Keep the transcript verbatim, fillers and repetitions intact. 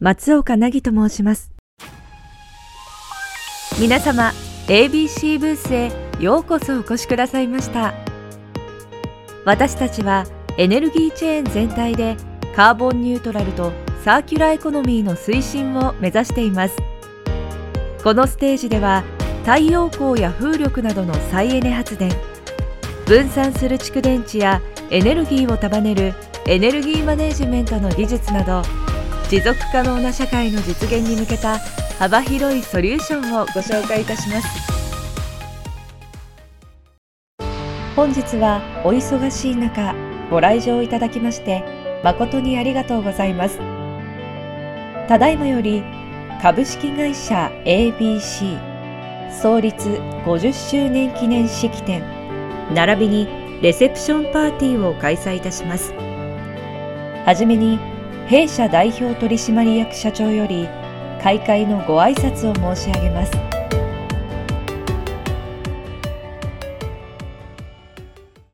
松岡凪と申します。皆様 エービーシー ブースへようこそお越しくださいました。私たちはエネルギーチェーン全体でカーボンニュートラルとサーキュラーエコノミーの推進を目指しています。このステージでは太陽光や風力などの再エネ発電、分散する蓄電池やエネルギーを束ねるエネルギーマネジメントの技術など、持続可能な社会の実現に向けた幅広いソリューションをご紹介いたします。本日はお忙しい中ご来場いただきまして誠にありがとうございます。ただいまより株式会社 エービーシー 創立ごじゅっしゅうねん記念式典並びにレセプションパーティーを開催いたします。はじめに弊社代表取締役社長より開会のご挨拶を申し上げます。